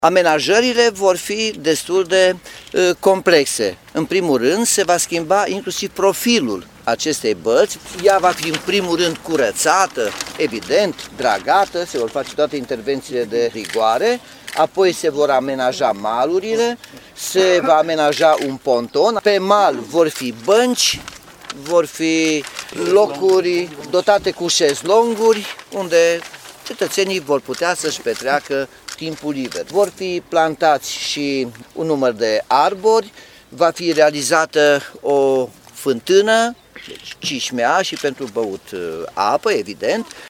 Amenajările vor fi destul de complexe. În primul rând, se va schimba inclusiv profilul acestei bălți. Ea va fi în primul rând curățată, evident, dragată, se vor face toate intervențiile de rigoare, apoi se vor amenaja malurile, se va amenaja un ponton, pe mal vor fi bănci, vor fi locuri dotate cu șezlonguri, unde cetățenii vor putea să-și petreacă timpul liber. Vor fi plantați și un număr de arbori, va fi realizată o fântână, cișmea și pentru băut apă, evident.